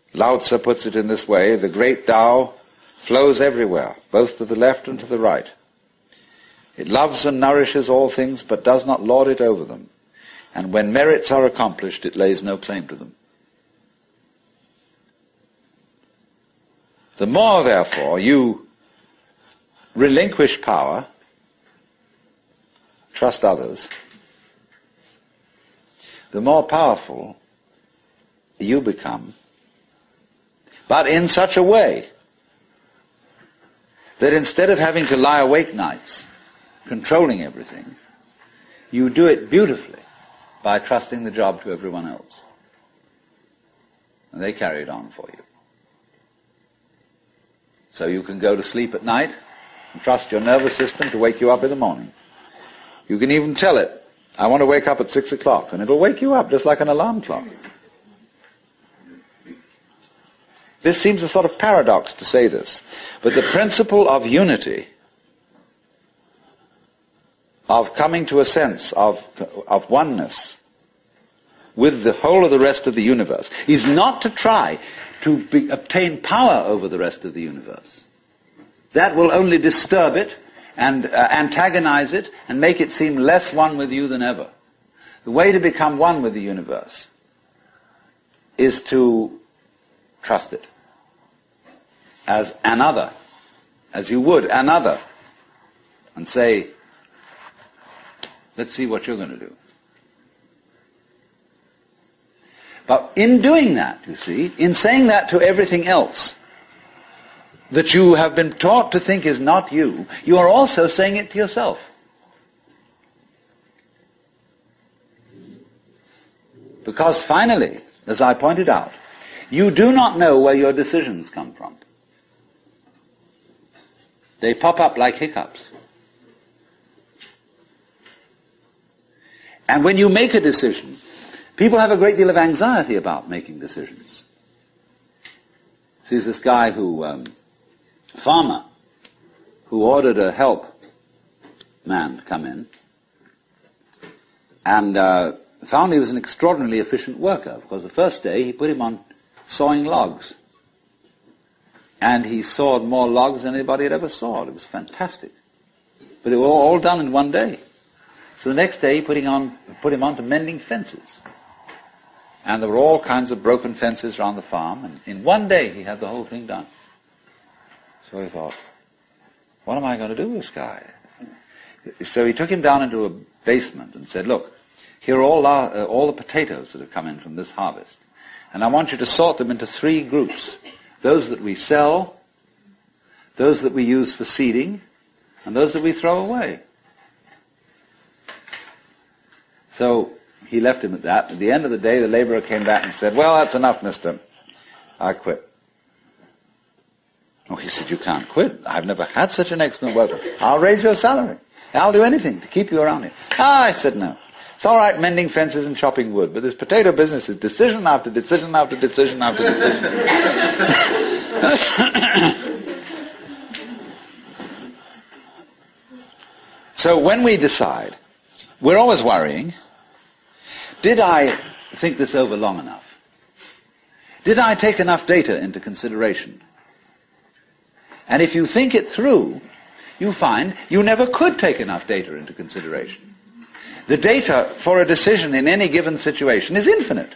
Lao Tzu puts it in this way: the great Tao flows everywhere, both to the left and to the right. It loves and nourishes all things, but does not lord it over them. And when merits are accomplished, it lays no claim to them. The more, therefore, you relinquish power, trust others, the more powerful you become, but in such a way that instead of having to lie awake nights controlling everything, you do it beautifully by trusting the job to everyone else. And they carry it on for you. So you can go to sleep at night and trust your nervous system to wake you up in the morning. You can even tell it, I want to wake up at 6 o'clock, and it'll wake you up just like an alarm clock. This seems a sort of paradox to say this, but the principle of unity, of coming to a sense of oneness with the whole of the rest of the universe, is not to try to obtain power over the rest of the universe. That will only disturb it and antagonize it and make it seem less one with you than ever. The way to become one with the universe is to trust it as another, as you would another, and say, let's see what you're going to do. But in doing that, you see, in saying that to everything else that you have been taught to think is not you, you are also saying it to yourself. Because finally, as I pointed out, you do not know where your decisions come from. They pop up like hiccups. And when you make a decision, people have a great deal of anxiety about making decisions. There's this guy farmer, who ordered a help man to come in, and found he was an extraordinarily efficient worker, because the first day he put him on sawing logs. And he sawed more logs than anybody had ever sawed. It was fantastic. But it was all done in one day. So the next day he put him on to mending fences. And there were all kinds of broken fences around the farm, and in one day he had the whole thing done. So he thought, what am I going to do with this guy? So he took him down into a basement and said, look, here are all the potatoes that have come in from this harvest. And I want you to sort them into 3 groups. Those that we sell, those that we use for seeding, and those that we throw away. So he left him at that. At the end of the day, the laborer came back and said, well, that's enough, mister. I quit. Oh, he said, you can't quit. I've never had such an excellent worker. I'll raise your salary. I'll do anything to keep you around here. I said, no. It's all right mending fences and chopping wood, but this potato business is decision after decision after decision after decision. So when we decide, we're always worrying, did I think this over long enough? Did I take enough data into consideration? And if you think it through, you find you never could take enough data into consideration. The data for a decision in any given situation is infinite.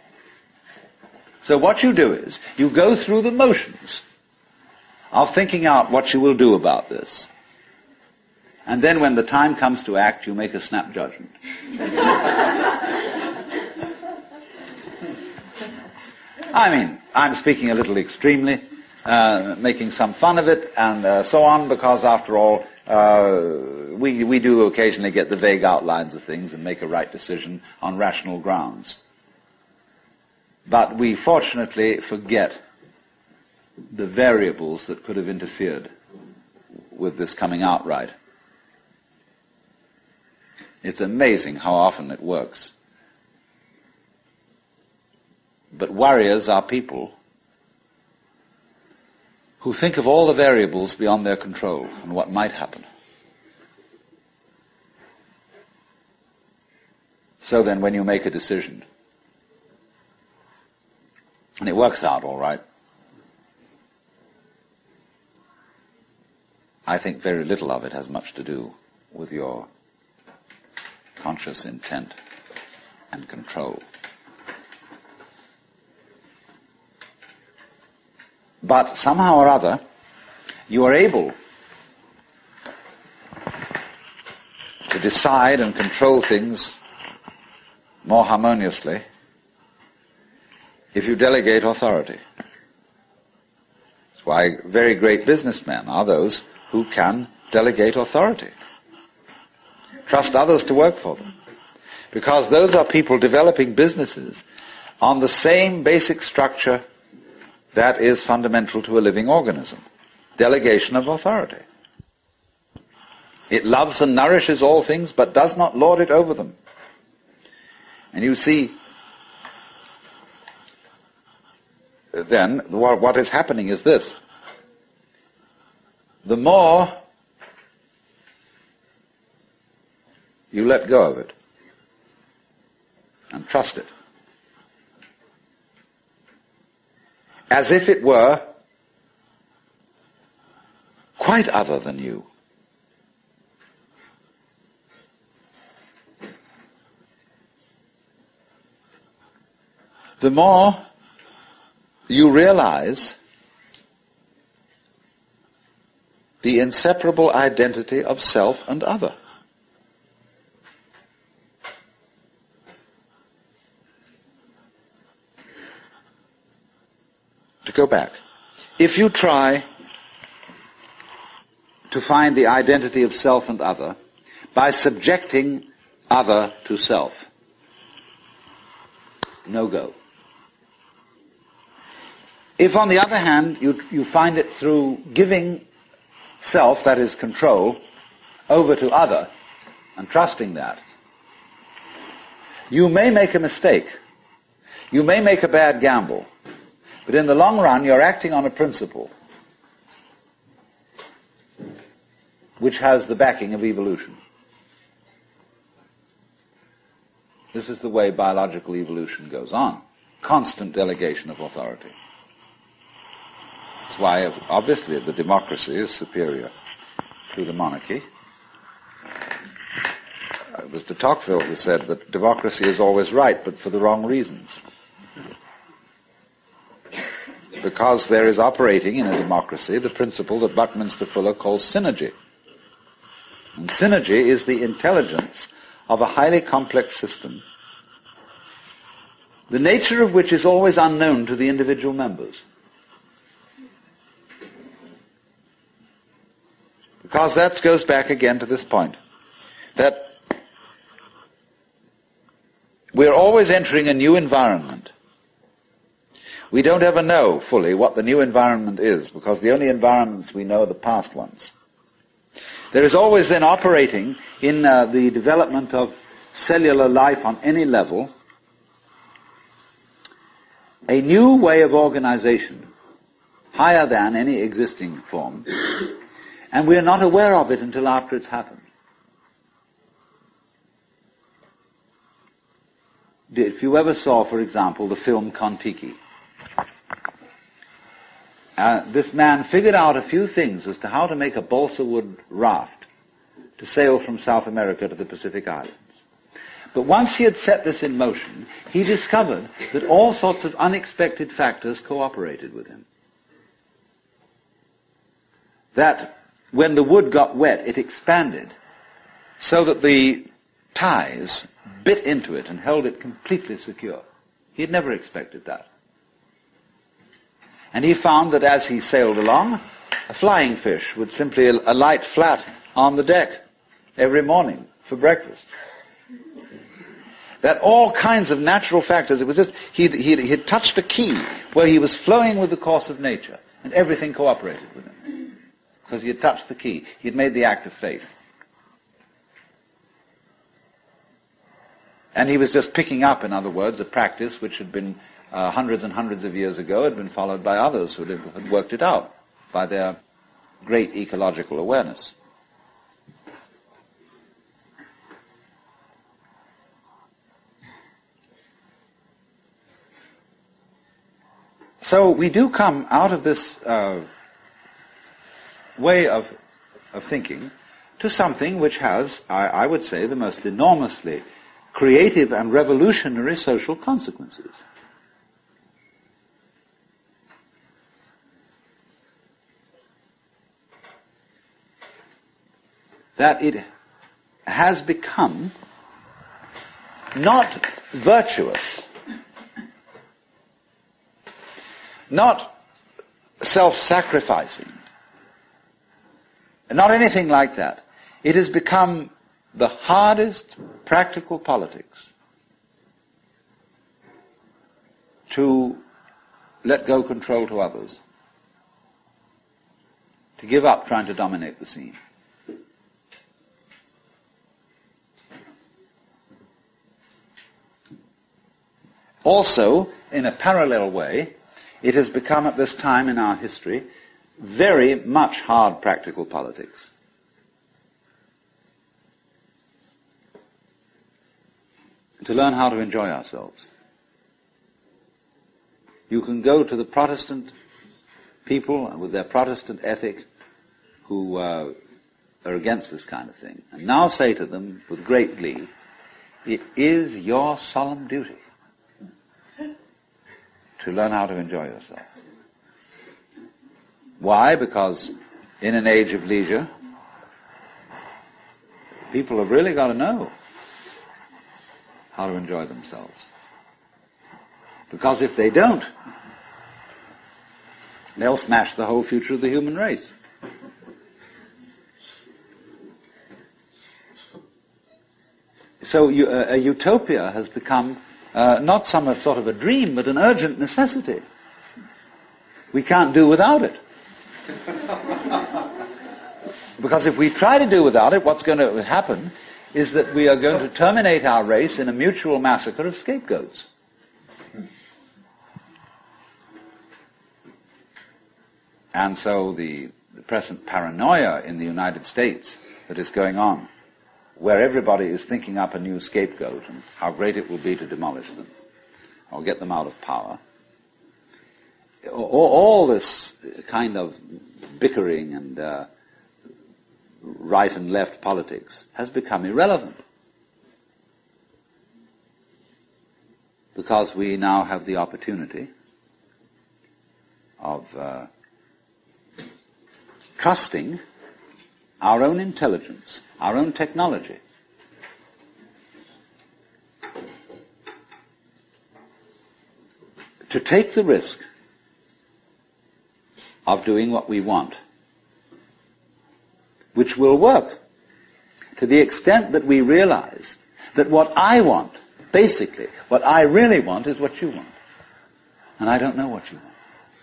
So what you do is, you go through the motions of thinking out what you will do about this. And then when the time comes to act, you make a snap judgment. I mean, I'm speaking a little extremely, making some fun of it and so on, because after all, we do occasionally get the vague outlines of things and make a right decision on rational grounds. But we fortunately forget the variables that could have interfered with this coming out right. It's amazing how often it works. But warriors are people who think of all the variables beyond their control and what might happen. So then when you make a decision, And it works out all right. I think very little of it has much to do with your conscious intent and control. But somehow or other, you are able to decide and control things more harmoniously if you delegate authority. That's why very great businessmen are those who can delegate authority. Trust others to work for them. Because those are people developing businesses on the same basic structure that is fundamental to a living organism. Delegation of authority. It loves and nourishes all things, but does not lord it over them. And you see, then, what is happening is this. The more you let go of it and trust it, as if it were quite other than you, the more you realize the inseparable identity of self and other. To go back, if you try to find the identity of self and other by subjecting other to self, no go. If, on the other hand, you find it through giving self, that is control, over to other, and trusting that, you may make a mistake. You may make a bad gamble. But in the long run, you're acting on a principle which has the backing of evolution. This is the way biological evolution goes on. Constant delegation of authority. That's why, obviously, the democracy is superior to the monarchy. It was de Tocqueville who said that democracy is always right, but for the wrong reasons. Because there is operating in a democracy the principle that Buckminster Fuller calls synergy. And synergy is the intelligence of a highly complex system, the nature of which is always unknown to the individual members. Because that goes back again to this point, that we're always entering a new environment. We don't ever know fully what the new environment is, because the only environments we know are the past ones. There is always then operating in the development of cellular life on any level a new way of organization, higher than any existing form, and we are not aware of it until after it's happened. If you ever saw, for example, the film Kon-Tiki, this man figured out a few things as to how to make a balsa wood raft to sail from South America to the Pacific Islands. But once he had set this in motion, he discovered that all sorts of unexpected factors cooperated with him. That when the wood got wet, it expanded so that the ties bit into it and held it completely secure. He had never expected that. And he found that as he sailed along, a flying fish would simply alight flat on the deck every morning for breakfast. That all kinds of natural factors, it was just, he had touched a key where he was flowing with the course of nature, and everything cooperated with him. Because he had touched the key. He had made the act of faith. And he was just picking up, in other words, a practice which had been hundreds and hundreds of years ago, had been followed by others who had worked it out by their great ecological awareness. So we do come out of this way of thinking to something which has, I would say, the most enormously creative and revolutionary social consequences. That it has become not virtuous, not self-sacrificing, not anything like that. It has become the hardest practical politics to let go control to others, to give up trying to dominate the scene. Also, in a parallel way, it has become at this time in our history very much hard practical politics. To learn how to enjoy ourselves. You can go to the Protestant people with their Protestant ethic who are against this kind of thing, and now say to them with great glee, it is your solemn duty to learn how to enjoy yourself. Why? Because in an age of leisure, people have really got to know how to enjoy themselves. Because if they don't, they'll smash the whole future of the human race. So a utopia has become not some sort of a dream, but an urgent necessity. We can't do without it. Because if we try to do without it, what's going to happen is that we are going to terminate our race in a mutual massacre of scapegoats. And so the present paranoia in the United States that is going on, where everybody is thinking up a new scapegoat and how great it will be to demolish them or get them out of power, all this kind of bickering and right and left politics has become irrelevant. Because we now have the opportunity of trusting our own intelligence, our own technology, to take the risk of doing what we want, which will work to the extent that we realize that what I want, basically, what I really want is what you want. And I don't know what you want.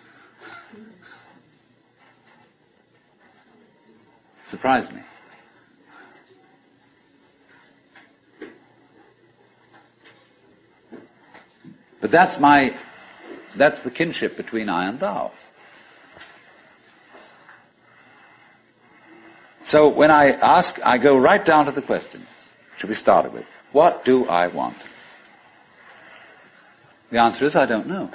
Surprised me. But that's the kinship between I and thou. So when I ask, I go right down to the question, should we start it with, what do I want? The answer is, I don't know.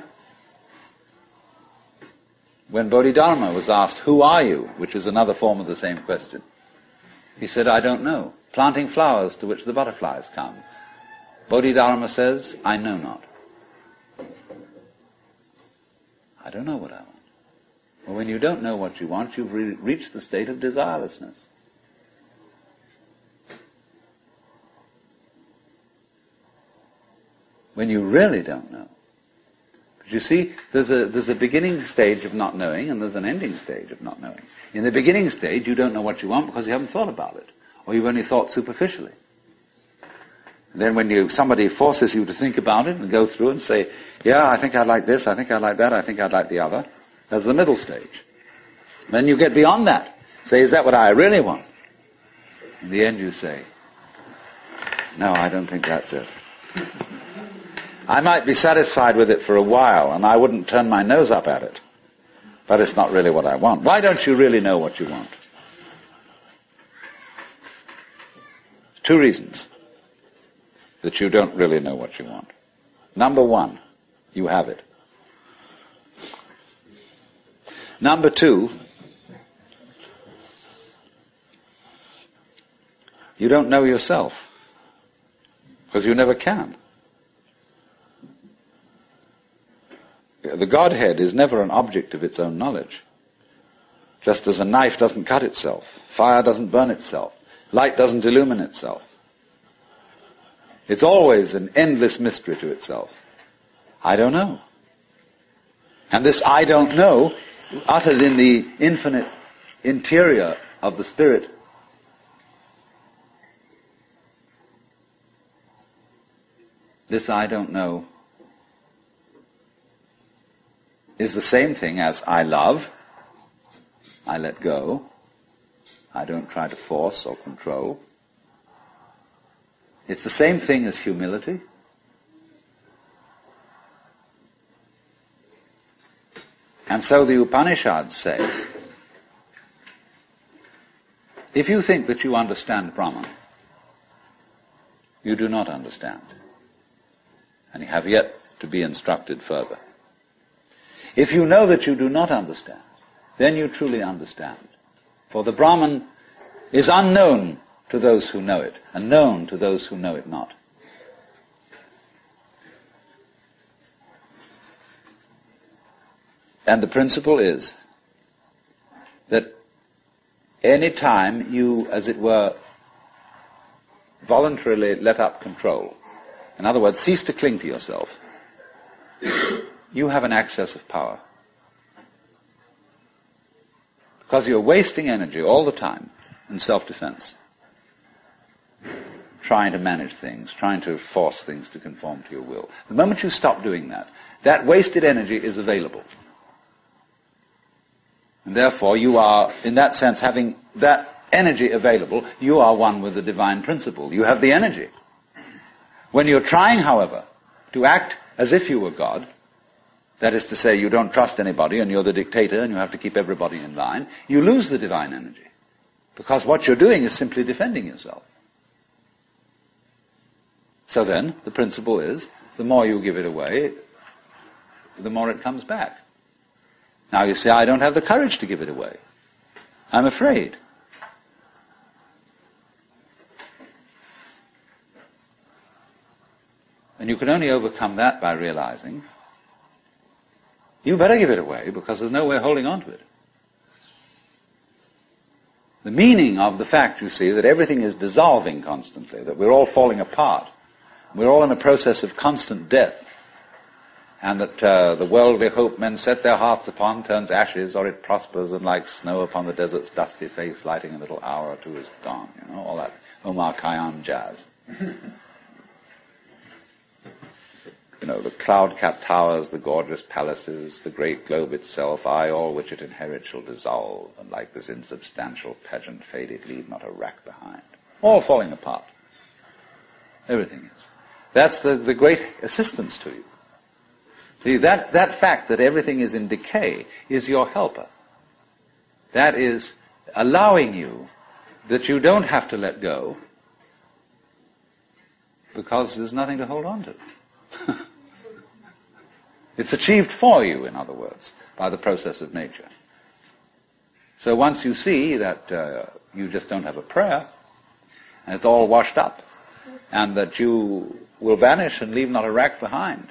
When Bodhidharma was asked, who are you? Which is another form of the same question. He said, I don't know. Planting flowers to which the butterflies come. Bodhidharma says, I know not. I don't know what I want. Well, when you don't know what you want, you've reached the state of desirelessness. When you really don't know. But you see, there's a beginning stage of not knowing, and there's an ending stage of not knowing. In the beginning stage, you don't know what you want because you haven't thought about it, or you've only thought superficially. And then when somebody forces you to think about it and go through and say, yeah, I think I'd like this, I think I'd like that, I think I'd like the other, there's the middle stage. Then you get beyond that. Say, is that what I really want? In the end you say, no, I don't think that's it. I might be satisfied with it for a while, and I wouldn't turn my nose up at it. But it's not really what I want. Why don't you really know what you want? 2 reasons that you don't really know what you want. Number 1, you have it. Number two, you don't know yourself, because you never can. The Godhead is never an object of its own knowledge. Just as a knife doesn't cut itself, fire doesn't burn itself, light doesn't illumine itself. It's always an endless mystery to itself. I don't know. And this I don't know, uttered in the infinite interior of the Spirit, this I don't know is the same thing as I love, I let go, I don't try to force or control. It's the same thing as humility. And so the Upanishads say, if you think that you understand Brahman, you do not understand. And you have yet to be instructed further. If you know that you do not understand, then you truly understand. For the Brahman is unknown to those who know it, and known to those who know it not. And the principle is that any time you, as it were, voluntarily let up control, in other words, cease to cling to yourself, you have an access of power. Because you're wasting energy all the time in self-defense, trying to manage things, trying to force things to conform to your will. The moment you stop doing that, that wasted energy is available. And therefore you are, in that sense, having that energy available, you are one with the divine principle. You have the energy. When you're trying, however, to act as if you were God, that is to say, you don't trust anybody and you're the dictator and you have to keep everybody in line, you lose the divine energy. Because what you're doing is simply defending yourself. So then, the principle is, the more you give it away, the more it comes back. Now you say, I don't have the courage to give it away. I'm afraid. And you can only overcome that by realizing you better give it away because there's no way of holding on to it. The meaning of the fact, you see, that everything is dissolving constantly, that we're all falling apart, we're all in a process of constant death, and that the world we hope men set their hearts upon turns ashes, or it prospers, and like snow upon the desert's dusty face, lighting a little hour or two is gone. You know, all that Omar Khayyam jazz. You know, the cloud-capped towers, the gorgeous palaces, the great globe itself, all which it inherits shall dissolve, and like this insubstantial pageant faded, leave not a rack behind. All falling apart. Everything is. That's the great assistance to you. See, that fact that everything is in decay is your helper. That is allowing you that you don't have to let go because there's nothing to hold on to. It's achieved for you, in other words, by the process of nature. So once you see that you just don't have a prayer, and it's all washed up, and that you will vanish and leave not a rack behind,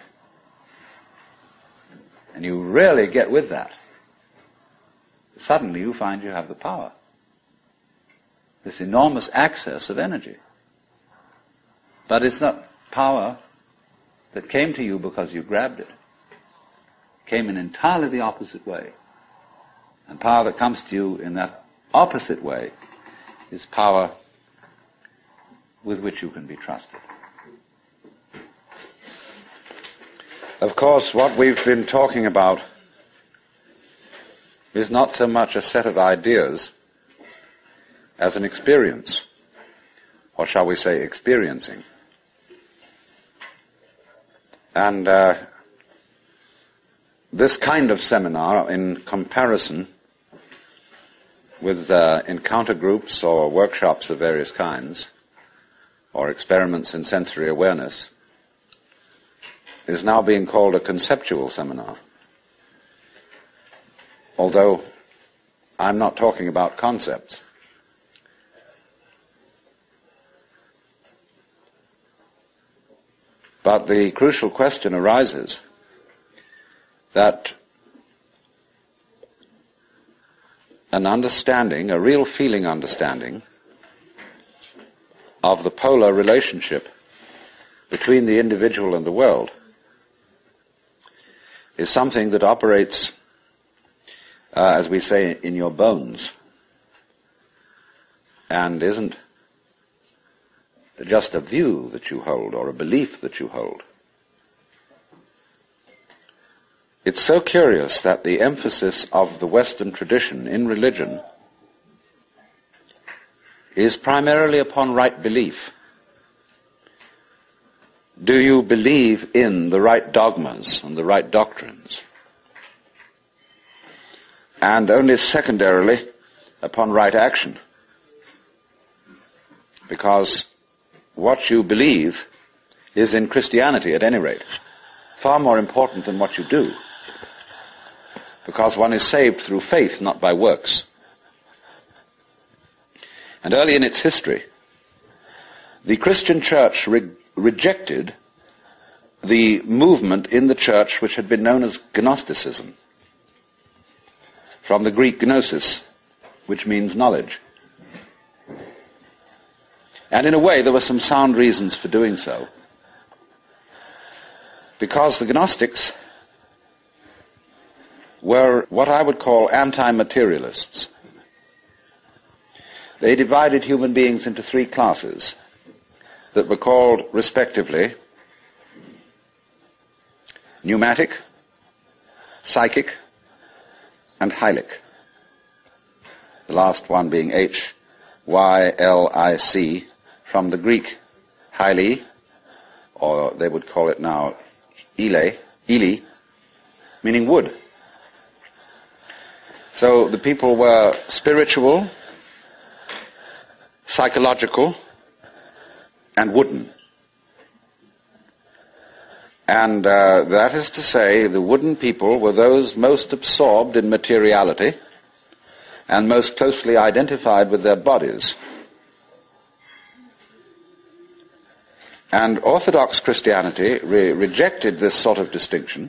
and you really get with that, suddenly you find you have the power. This enormous access of energy. But it's not power that came to you because you grabbed it. It came in entirely the opposite way. And power that comes to you in that opposite way is power with which you can be trusted. Of course, what we've been talking about is not so much a set of ideas as an experience, or shall we say experiencing. And this kind of seminar, in comparison with encounter groups or workshops of various kinds, or experiments in sensory awareness, is now being called a conceptual seminar. although I'm not talking about concepts. But the crucial question arises that an understanding, a real feeling understanding, of the polar relationship between the individual and the world is something that operates, as we say, in your bones, and isn't just a view that you hold or a belief that you hold. It's so curious that the emphasis of the Western tradition in religion is primarily upon right belief. Do you believe in the right dogmas and the right doctrines? And only secondarily upon right action. Because what you believe is, in Christianity at any rate, far more important than what you do. Because one is saved through faith, not by works. And early in its history, the Christian church rejected the movement in the church which had been known as Gnosticism, from the Greek gnosis, which means knowledge. And in a way, there were some sound reasons for doing so. Because the Gnostics were what I would call anti-materialists. They divided human beings into three classes that were called, respectively, pneumatic, psychic, and hylic. The last one being H-Y-L-I-C, from the Greek hyli, or they would call it now ile, meaning wood. So the people were spiritual, psychological, and wooden. And that is to say, the wooden people were those most absorbed in materiality and most closely identified with their bodies. And Orthodox Christianity rejected this sort of distinction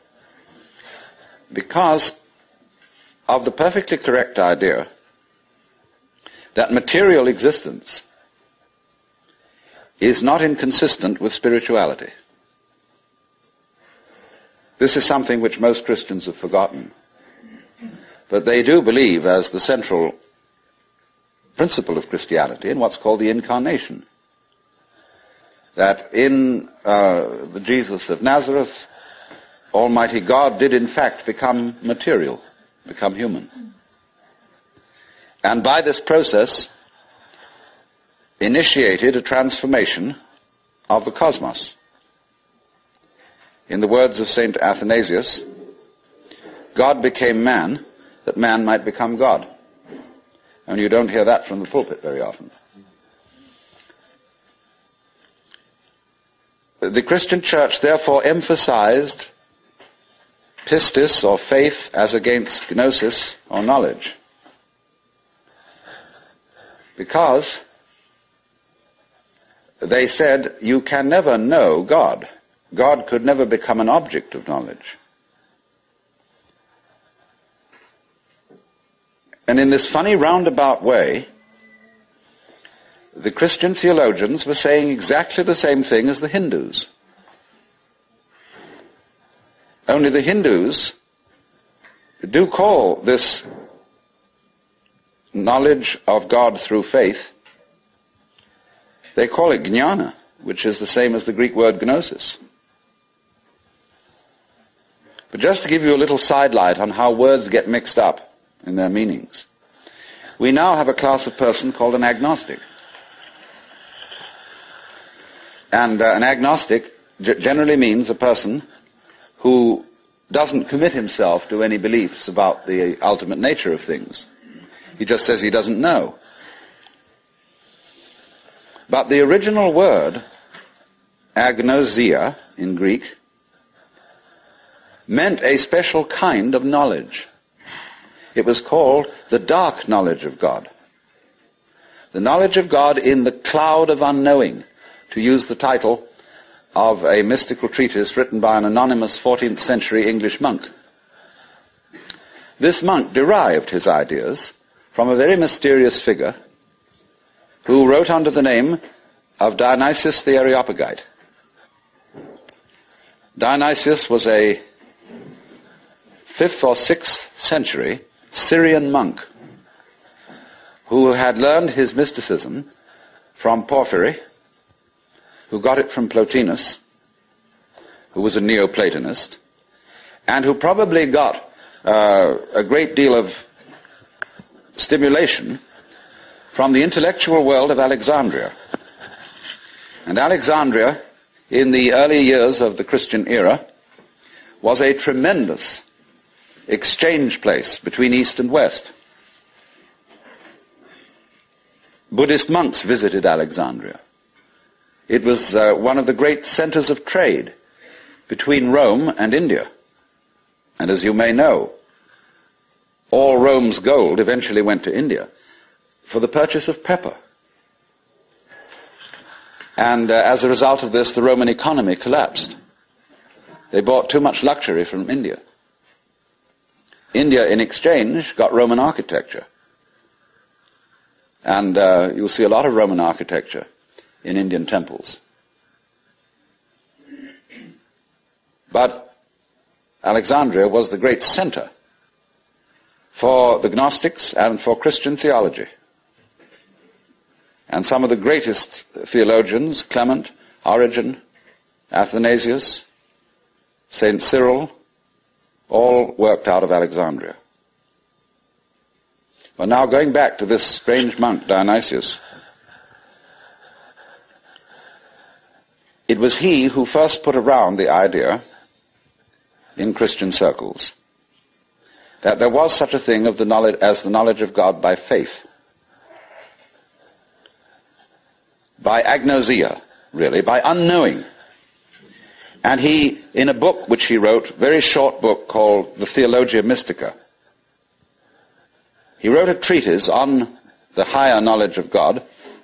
because of the perfectly correct idea that material existence is not inconsistent with spirituality. This is something which most Christians have forgotten. But they do believe as the central principle of Christianity in what's called the incarnation. That in the Jesus of Nazareth, Almighty God did in fact become material, become human. And by this process initiated a transformation of the cosmos. In the words of St. Athanasius, God became man that man might become God. And you don't hear that from the pulpit very often. The Christian church therefore emphasized pistis, or faith, as against gnosis, or knowledge. Because they said you can never know God. God could never become an object of knowledge. And in this funny roundabout way, the Christian theologians were saying exactly the same thing as the Hindus. Only the Hindus do call this knowledge of God through faith, they call it jnana, which is the same as the Greek word gnosis. But just to give you a little sidelight on how words get mixed up in their meanings, we now have a class of person called an agnostic. And an agnostic generally means a person who doesn't commit himself to any beliefs about the ultimate nature of things. He just says he doesn't know. But the original word, agnosia in Greek, meant a special kind of knowledge. It was called the dark knowledge of God. The knowledge of God in the cloud of unknowing, to use the title of a mystical treatise written by an anonymous 14th century English monk. This monk derived his ideas from a very mysterious figure who wrote under the name of Dionysius the Areopagite. Dionysius was a 5th or 6th century Syrian monk who had learned his mysticism from Porphyry, who got it from Plotinus, who was a Neoplatonist, and who probably got a great deal of stimulation from the intellectual world of Alexandria. And Alexandria, in the early years of the Christian era, was a tremendous exchange place between East and West. Buddhist monks visited Alexandria. It was one of the great centers of trade between Rome and India. And as you may know, all Rome's gold eventually went to India for the purchase of pepper. And as a result of this, the Roman economy collapsed. They bought too much luxury from India. India, in exchange, got Roman architecture. And you'll see a lot of Roman architecture in Indian temples. But Alexandria was the great center for the Gnostics and for Christian theology. And some of the greatest theologians, Clement, Origen, Athanasius, St. Cyril, all worked out of Alexandria. Well, now going back to this strange monk, Dionysius, it was he who first put around the idea in Christian circles that there was such a thing of the knowledge as the knowledge of God by faith, by agnosia, really, by unknowing. And he, in a book which he wrote, a very short book called the Theologia Mystica, he wrote a treatise on the higher knowledge of God,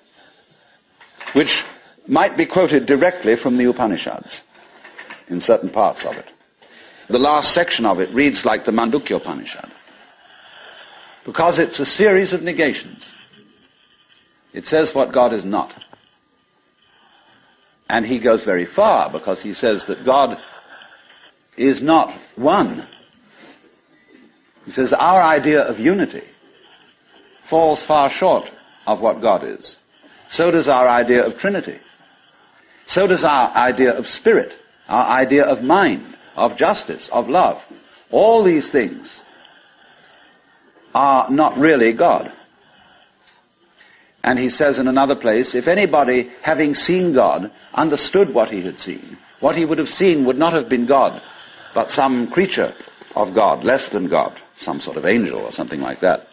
which might be quoted directly from the Upanishads in certain parts of it. The last section of it reads like the Mandukya Upanishad, because it's a series of negations. It says what God is not. And he goes very far, because he says that God is not one. He says our idea of unity falls far short of what God is. So does our idea of Trinity. So does our idea of spirit, our idea of mind, of justice, of love. All these things are not really God. And he says in another place, if anybody, having seen God, understood what he had seen, what he would have seen would not have been God, but some creature of God, less than God, some sort of angel or something like that.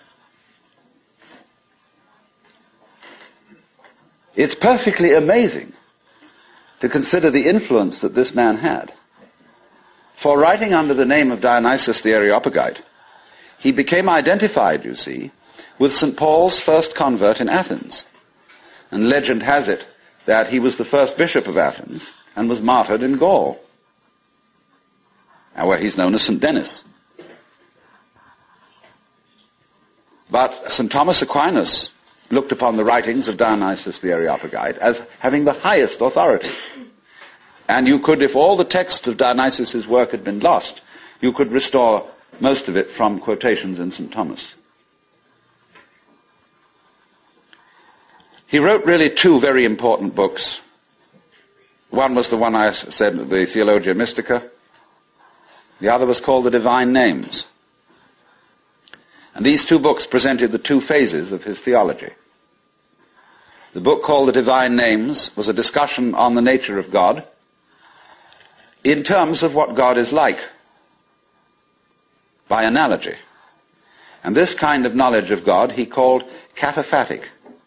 It's perfectly amazing to consider the influence that this man had. For writing under the name of Dionysius the Areopagite, he became identified, you see, with St. Paul's first convert in Athens. And legend has it that he was the first bishop of Athens and was martyred in Gaul, where he's known as St. Denis. But St. Thomas Aquinas looked upon the writings of Dionysius the Areopagite as having the highest authority. And you could, if all the texts of Dionysius' work had been lost, you could restore most of it from quotations in St. Thomas. He wrote really two very important books. One was the one I said, the Theologia Mystica. The other was called the Divine Names. And these two books presented the two phases of his theology. The book called The Divine Names was a discussion on the nature of God in terms of what God is like, by analogy. And this kind of knowledge of God he called kataphatic,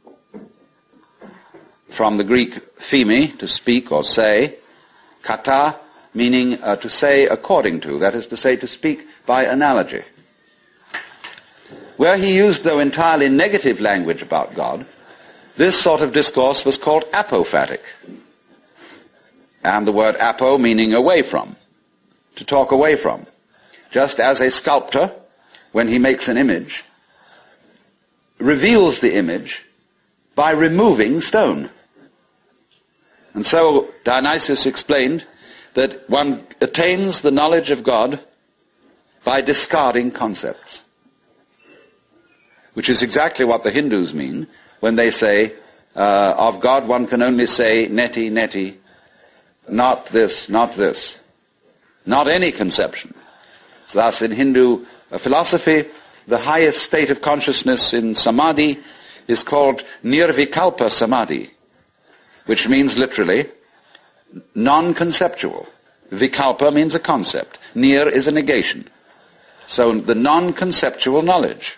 from the Greek theme, to speak or say, kata meaning to say according to, that is to say, to speak by analogy. Where he used, though, entirely negative language about God, this sort of discourse was called apophatic. And the word apo meaning away from, to talk away from. Just as a sculptor, when he makes an image, reveals the image by removing stone. And so Dionysius explained that one attains the knowledge of God by discarding concepts. Which is exactly what the Hindus mean when they say, of God one can only say neti, neti, not this, not this. Not any conception. Thus in Hindu philosophy, the highest state of consciousness in samadhi is called nirvikalpa samadhi, which means literally non-conceptual. Vikalpa means a concept. Nir is a negation. So the non-conceptual knowledge.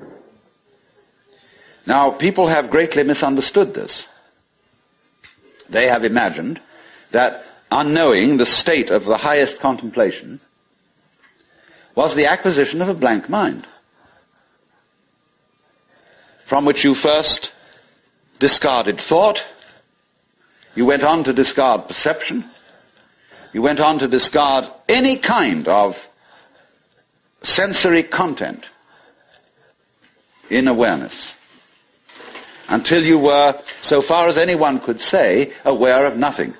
Now, people have greatly misunderstood this. They have imagined that unknowing the state of the highest contemplation was the acquisition of a blank mind, from which you first discarded thought, you went on to discard perception, you went on to discard any kind of sensory content in awareness, until you were, so far as anyone could say, aware of nothing.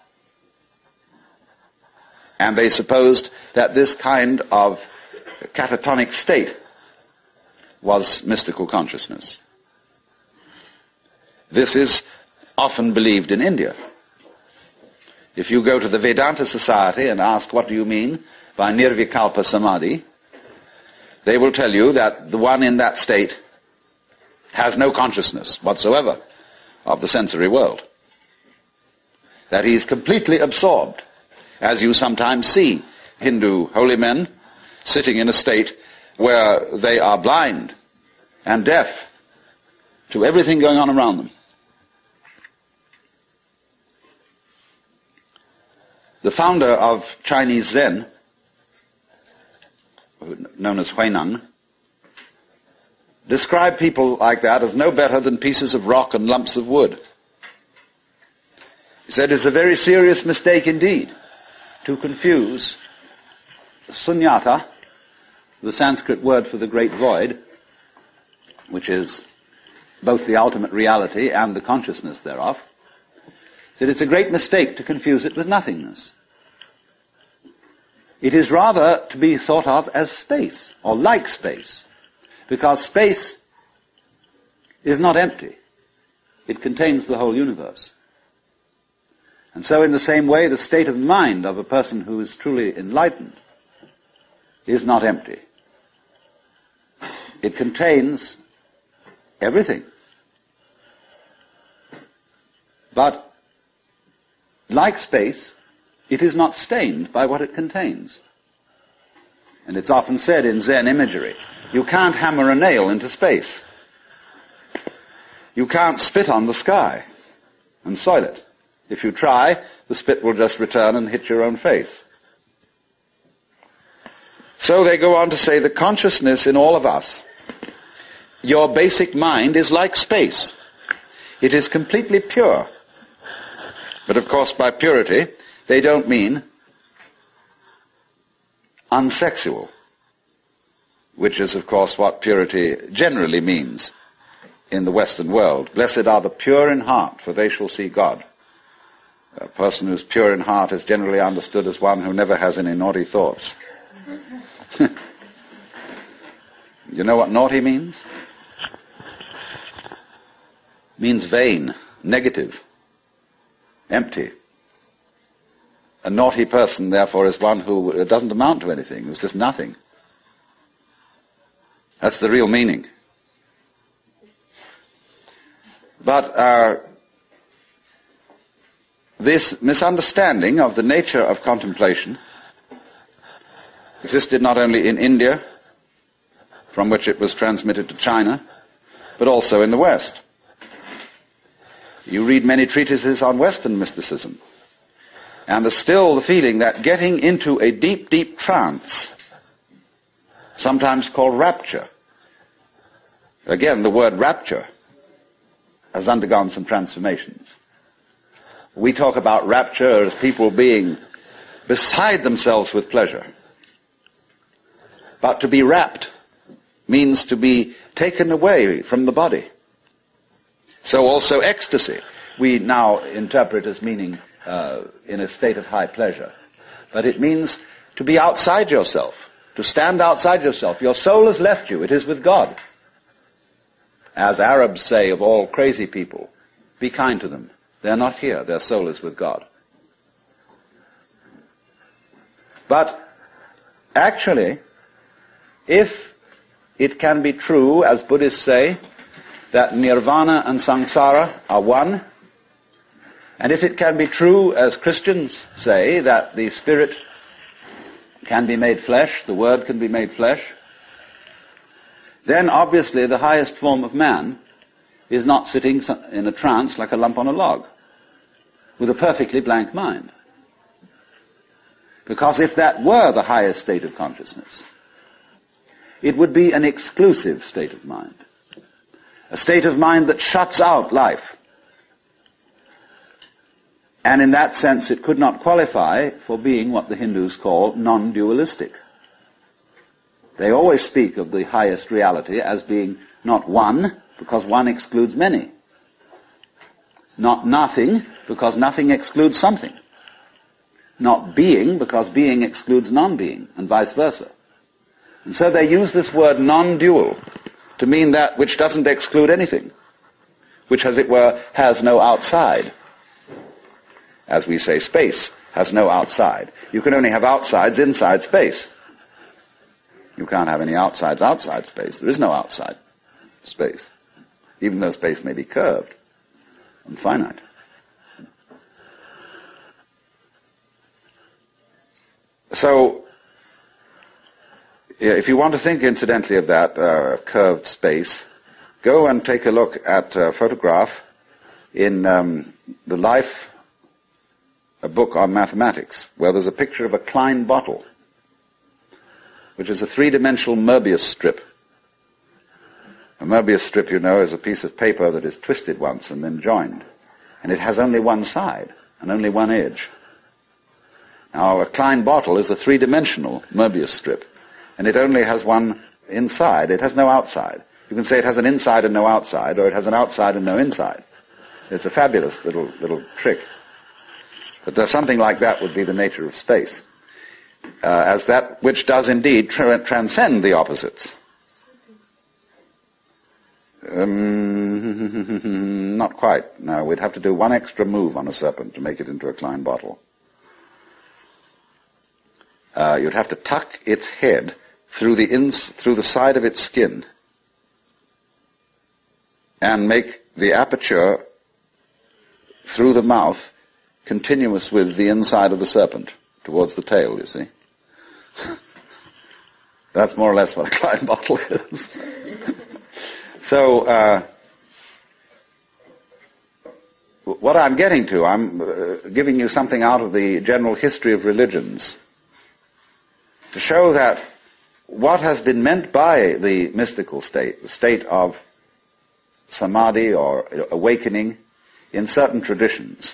And they supposed that this kind of catatonic state was mystical consciousness. This is often believed in India. If you go to the Vedanta Society and ask, what do you mean by nirvikalpa samadhi, they will tell you that the one in that state has no consciousness whatsoever of the sensory world. That he is completely absorbed, as you sometimes see Hindu holy men sitting in a state where they are blind and deaf to everything going on around them. The founder of Chinese Zen, known as Huineng, described people like that as no better than pieces of rock and lumps of wood. He said it's a very serious mistake indeed to confuse sunyata, the Sanskrit word for the great void, which is both the ultimate reality and the consciousness thereof. He said it's a great mistake to confuse it with nothingness. It is rather to be thought of as space, or like space, because space is not empty. It contains the whole universe. And so in the same way, the state of mind of a person who is truly enlightened is not empty. It contains everything. But, like space, it is not stained by what it contains. And it's often said in Zen imagery, you can't hammer a nail into space. You can't spit on the sky and soil it. If you try, the spit will just return and hit your own face. So they go on to say the consciousness in all of us, your basic mind is like space. It is completely pure. But of course by purity, they don't mean unsexual, which is of course what purity generally means in the Western world. Blessed are the pure in heart, for they shall see God. A person who's pure in heart is generally understood as one who never has any naughty thoughts. You know what naughty means? It means vain, negative, empty. A naughty person, therefore, is one who doesn't amount to anything, who's just nothing. That's the real meaning. But this misunderstanding of the nature of contemplation existed not only in India, from which it was transmitted to China, but also in the West. You read many treatises on Western mysticism, and there's still the feeling that getting into a deep, deep trance, sometimes called rapture, Again, the word rapture has undergone some transformations. We talk about rapture as people being beside themselves with pleasure. But to be rapt means to be taken away from the body. So also ecstasy, we now interpret as meaning in a state of high pleasure. But it means to be outside yourself, to stand outside yourself. Your soul has left you, it is with God. As Arabs say of all crazy people, be kind to them. They're not here, their soul is with God. But actually, if it can be true, as Buddhists say, that nirvana and samsara are one, and if it can be true, as Christians say, that the spirit can be made flesh, the word can be made flesh, then obviously the highest form of man is not sitting in a trance like a lump on a log, with a perfectly blank mind. Because if that were the highest state of consciousness, it would be an exclusive state of mind. A state of mind that shuts out life. And in that sense it could not qualify for being what the Hindus call non-dualistic. They always speak of the highest reality as being not one, because one excludes many. Not nothing, because nothing excludes something. Not being, because being excludes non-being, and vice versa. And so they use this word non-dual to mean that which doesn't exclude anything, which, as it were, has no outside. As we say, space has no outside. You can only have outsides inside space. You can't have any outsides outside space. There is no outside space, even though space may be curved and finite. So, if you want to think incidentally of that curved space, go and take a look at a photograph in The Life, a book on mathematics, where there's a picture of a Klein bottle, which is a three-dimensional Möbius strip. A Möbius strip, you know, is a piece of paper that is twisted once and then joined. And it has only one side and only one edge. Now, a Klein bottle is a three-dimensional Möbius strip, and it only has one inside. It has no outside. You can say it has an inside and no outside, or it has an outside and no inside. It's a fabulous little trick. But something like that would be the nature of space, as that which does indeed transcend the opposites. Not quite. No, we'd have to do one extra move on a serpent to make it into a Klein bottle. You'd have to tuck its head through the side of its skin and make the aperture through the mouth continuous with the inside of the serpent towards the tail, you see. That's more or less what a Klein bottle is. So, what I'm getting to, I'm giving you something out of the general history of religions to show that what has been meant by the mystical state, the state of samadhi or awakening in certain traditions,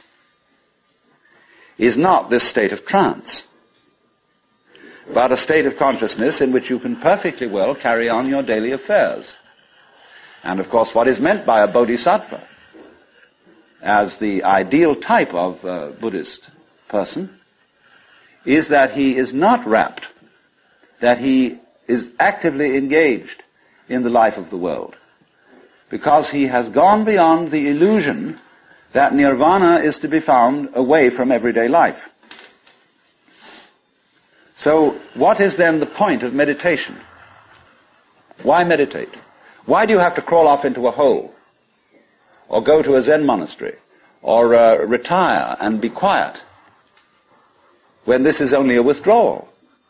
is not this state of trance, but a state of consciousness in which you can perfectly well carry on your daily affairs. And of course, what is meant by a bodhisattva as the ideal type of Buddhist person is that he is not rapt, that he is actively engaged in the life of the world, because he has gone beyond the illusion that nirvana is to be found away from everyday life. So, what is then the point of meditation? Why meditate? Why do you have to crawl off into a hole, or go to a Zen monastery, or retire and be quiet, when this is only a withdrawal?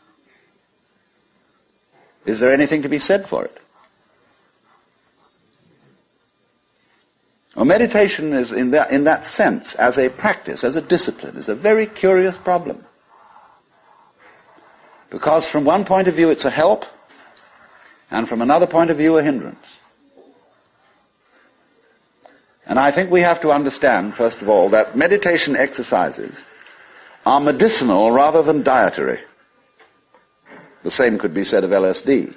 Is there anything to be said for it? Well, meditation is, in that sense, as a practice, as a discipline, is a very curious problem. Because from one point of view it's a help, and from another point of view a hindrance. And I think we have to understand, first of all, that meditation exercises are medicinal rather than dietary. The same could be said of LSD.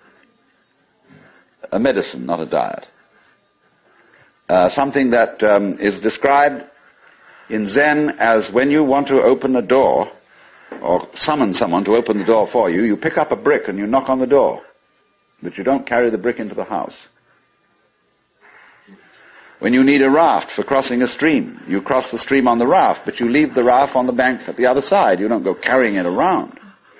A medicine, not a diet. Something that is described in Zen as when you want to open a door, or summon someone to open the door for you, you pick up a brick and you knock on the door, but you don't carry the brick into the house. When you need a raft for crossing a stream, you cross the stream on the raft, but you leave the raft on the bank at the other side. You don't go carrying it around.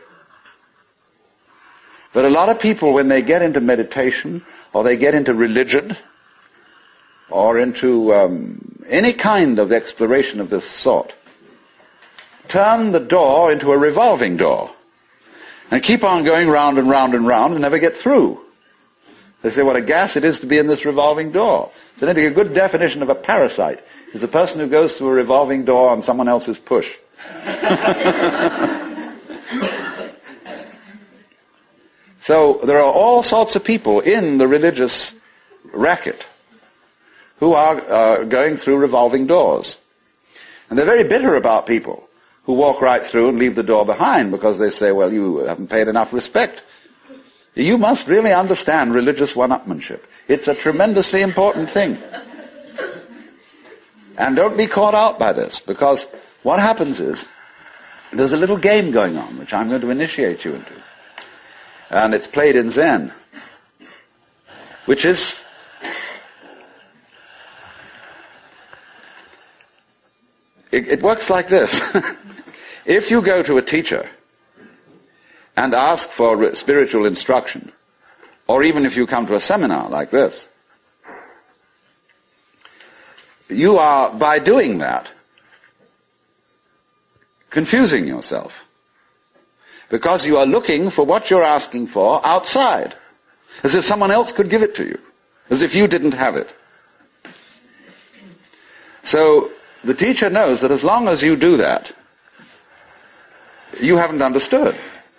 But a lot of people, when they get into meditation, or they get into religion, or into any kind of exploration of this sort, turn the door into a revolving door and keep on going round and round and round and never get through. They say, what a gas it is to be in this revolving door. So I think a good definition of a parasite is the person who goes through a revolving door on someone else's push. So there are all sorts of people in the religious racket who are going through revolving doors. And they're very bitter about people who walk right through and leave the door behind because they say, well, you haven't paid enough respect. You must really understand religious one-upmanship. It's a tremendously important thing. And don't be caught out by this, because what happens is there's a little game going on which I'm going to initiate you into. And it's played in Zen, which is it works like this. If you go to a teacher and ask for spiritual instruction, or even if you come to a seminar like this, you are, by doing that, confusing yourself. Because you are looking for what you're asking for outside, as if someone else could give it to you, as if you didn't have it. So the teacher knows that as long as you do that, you haven't understood.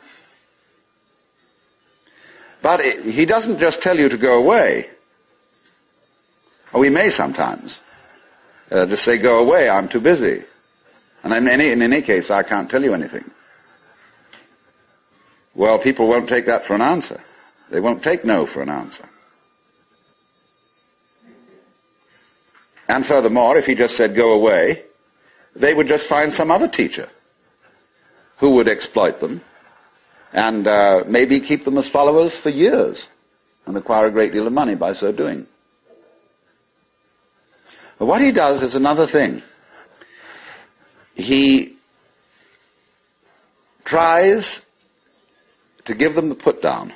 But he doesn't just tell you to go away. Or he may sometimes just say, go away, I'm too busy. And in any case, I can't tell you anything. Well, people won't take that for an answer. They won't take no for an answer. And furthermore, if he just said, go away, they would just find some other teacher who would exploit them and maybe keep them as followers for years and acquire a great deal of money by so doing. But what he does is another thing. He tries to give them the put down,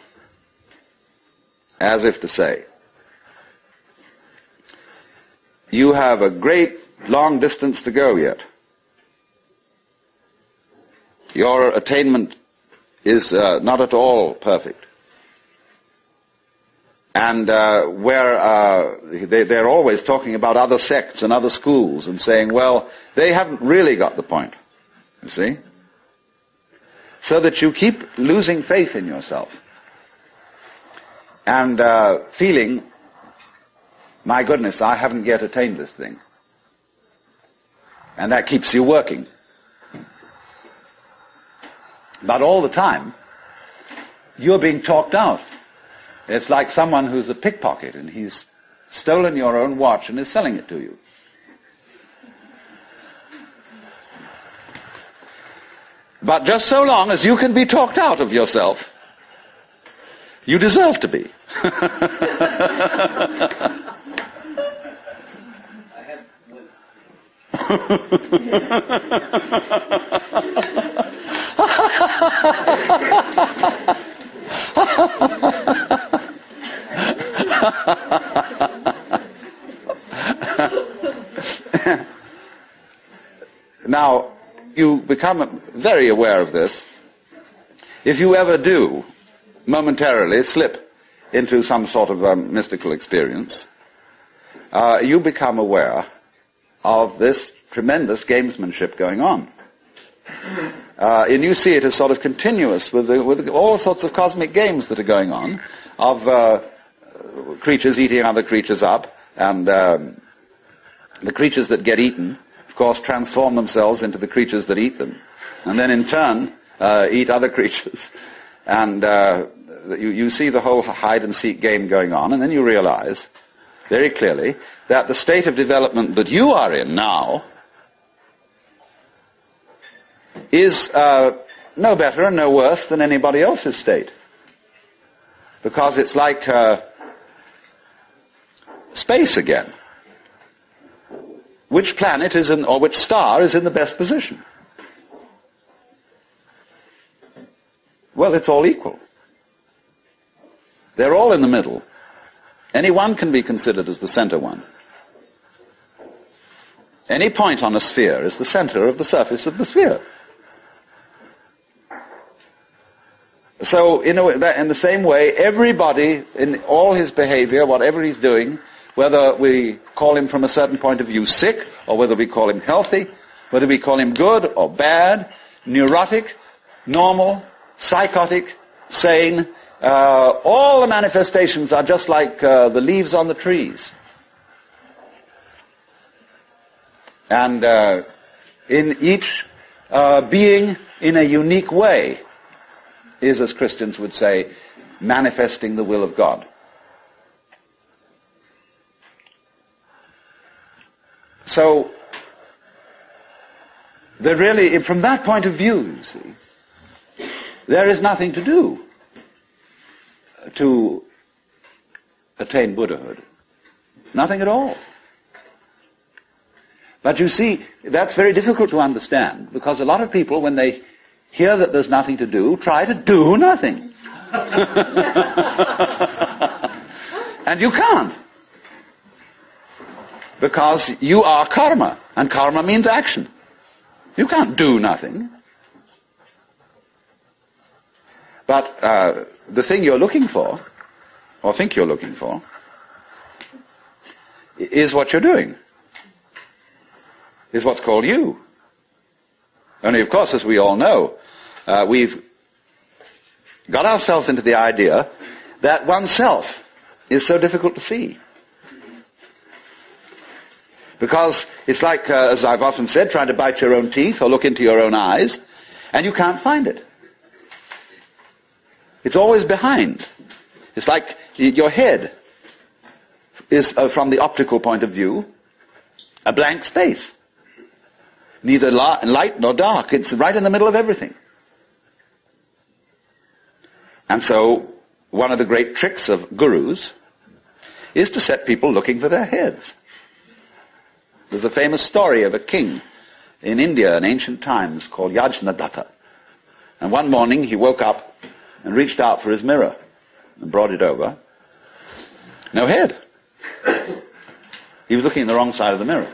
as if to say, you have a great long distance to go yet. Your attainment is not at all perfect. And they're always talking about other sects and other schools and saying, well, they haven't really got the point, you see? So that you keep losing faith in yourself and feeling, my goodness, I haven't yet attained this thing. And that keeps you working. But all the time, you're being talked out. It's like someone who's a pickpocket and he's stolen your own watch and is selling it to you. But just so long as you can be talked out of yourself, you deserve to be. Now, you become very aware of this. If you ever do momentarily slip into some sort of mystical experience, you become aware of this tremendous gamesmanship going on. And you see it as sort of continuous with all sorts of cosmic games that are going on, of creatures eating other creatures up, and the creatures that get eaten, of course, transform themselves into the creatures that eat them, and then in turn eat other creatures. And you see the whole hide-and-seek game going on, and then you realize very clearly that the state of development that you are in now is no better and no worse than anybody else's state. Because it's like space again. Which planet is in, or which star is in the best position? Well, it's all equal. They're all in the middle. Any one can be considered as the center one. Any point on a sphere is the center of the surface of the sphere. So, in the same way, everybody, in all his behavior, whatever he's doing, whether we call him from a certain point of view sick, or whether we call him healthy, whether we call him good or bad, neurotic, normal, psychotic, sane, all the manifestations are just like the leaves on the trees. And in each being in a unique way is, as Christians would say, manifesting the will of God. So, there really, from that point of view, you see, there is nothing to do to attain Buddhahood. Nothing at all. But you see, that's very difficult to understand, because a lot of people, when they hear that there's nothing to do, try to do nothing. And you can't. Because you are karma, and karma means action. You can't do nothing. But the thing you're looking for, or think you're looking for, is what you're doing. Is what's called you. Only, of course, as we all know, we've got ourselves into the idea that oneself is so difficult to see. Because it's like, as I've often said, trying to bite your own teeth or look into your own eyes, and you can't find it. It's always behind. It's like your head is, from the optical point of view, a blank space. Neither light nor dark. It's right in the middle of everything. And so, one of the great tricks of gurus is to set people looking for their heads. There's a famous story of a king in India in ancient times called Yajnadatta. And one morning he woke up and reached out for his mirror and brought it over. No head. He was looking in the wrong side of the mirror.